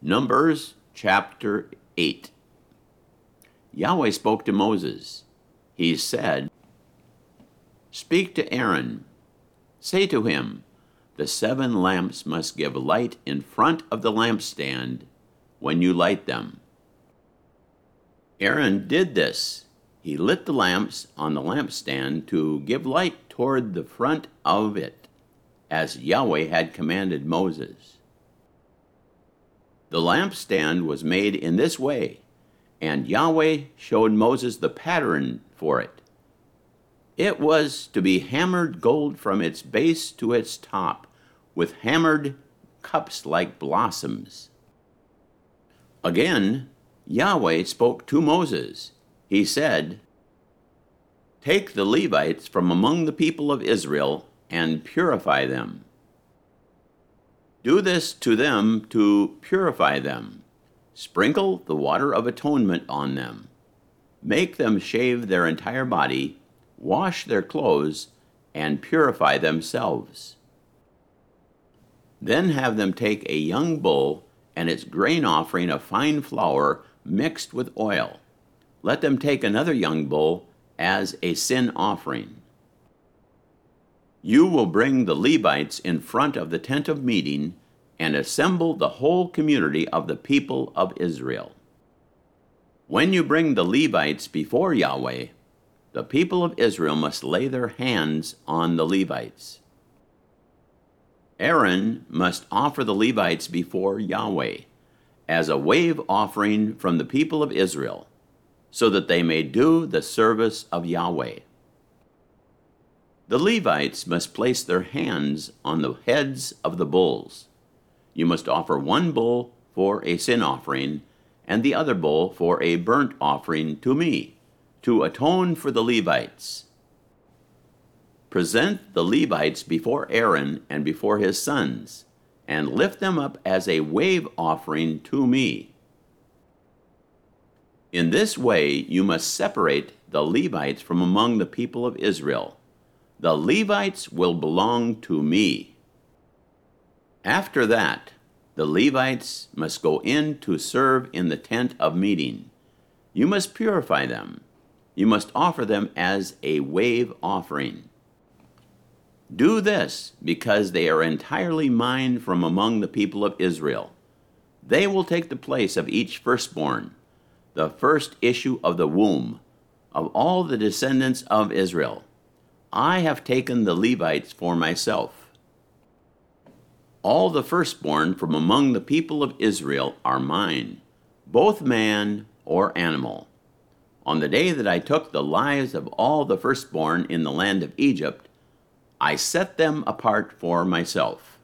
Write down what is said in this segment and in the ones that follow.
Numbers chapter 8. Yahweh spoke to Moses. He said, "Speak to Aaron. Say to him, the 7 lamps must give light in front of the lampstand when you light them." Aaron did this. He lit the lamps on the lampstand to give light toward the front of it, as Yahweh had commanded Moses. The lampstand was made in this way, and Yahweh showed Moses the pattern for it. It was to be hammered gold from its base to its top, with hammered cups like blossoms. Again, Yahweh spoke to Moses. He said, "Take the Levites from among the people of Israel and purify them. Do this to them to purify them. Sprinkle the water of atonement on them. Make them shave their entire body, wash their clothes, and purify themselves. Then have them take a young bull and its grain offering of fine flour mixed with oil. Let them take another young bull as a sin offering. You will bring the Levites in front of the tent of meeting and assemble the whole community of the people of Israel. When you bring the Levites before Yahweh, the people of Israel must lay their hands on the Levites. Aaron must offer the Levites before Yahweh as a wave offering from the people of Israel, so that they may do the service of Yahweh. The Levites must place their hands on the heads of the bulls. You must offer one bull for a sin offering and the other bull for a burnt offering to me, to atone for the Levites. Present the Levites before Aaron and before his sons, and lift them up as a wave offering to me. In this way you must separate the Levites from among the people of Israel. The Levites will belong to me. After that, the Levites must go in to serve in the tent of meeting. You must purify them. You must offer them as a wave offering. Do this because they are entirely mine from among the people of Israel. They will take the place of each firstborn, the first issue of the womb, of all the descendants of Israel. I have taken the Levites for myself. All the firstborn from among the people of Israel are mine, both man or animal. On the day that I took the lives of all the firstborn in the land of Egypt, I set them apart for myself.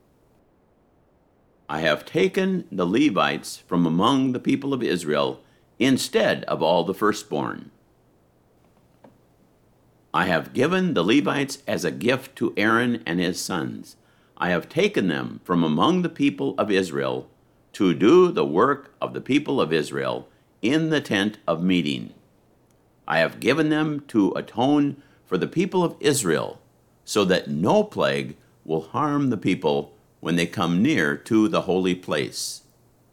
I have taken the Levites from among the people of Israel instead of all the firstborn. I have given the Levites as a gift to Aaron and his sons. I have taken them from among the people of Israel to do the work of the people of Israel in the tent of meeting. I have given them to atone for the people of Israel, so that no plague will harm the people when they come near to the holy place."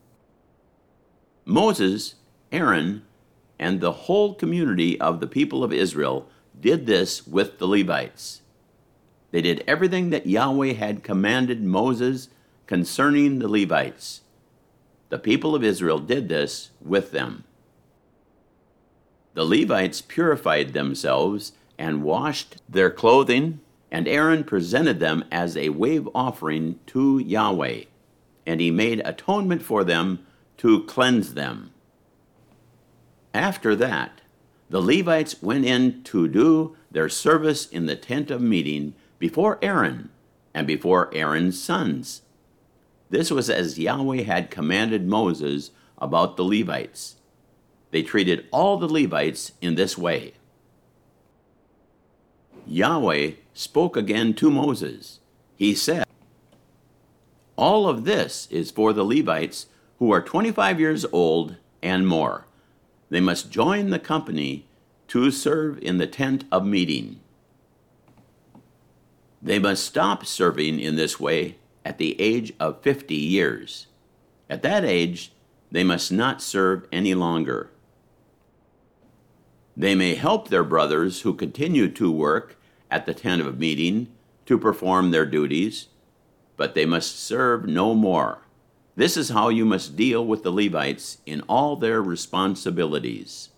Moses, Aaron, and the whole community of the people of Israel did this with the Levites. They did everything that Yahweh had commanded Moses concerning the Levites. The people of Israel did this with them. The Levites purified themselves and washed their clothing, and Aaron presented them as a wave offering to Yahweh, and he made atonement for them to cleanse them. After that, the Levites went in to do their service in the tent of meeting before Aaron and before Aaron's sons. This was as Yahweh had commanded Moses about the Levites. They treated all the Levites in this way. Yahweh spoke again to Moses. He said, "All of this is for the Levites who are 25 years old and more. They must join the company to serve in the tent of meeting. They must stop serving in this way at the age of 50 years. At that age, they must not serve any longer. They may help their brothers who continue to work at the tent of meeting to perform their duties, but they must serve no more. This is how you must deal with the Levites in all their responsibilities.